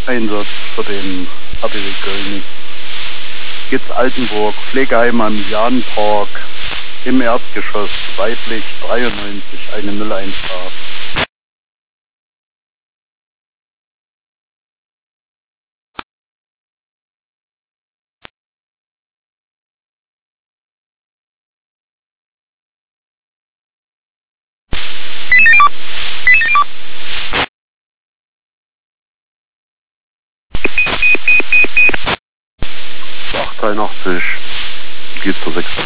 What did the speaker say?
Einsatz für den HBW Göllnitz. Gitz Altenburg, Pflegeheim am Jahnpark, im Erdgeschoss, weiblich 93, eine 01 A. Geht zur 6.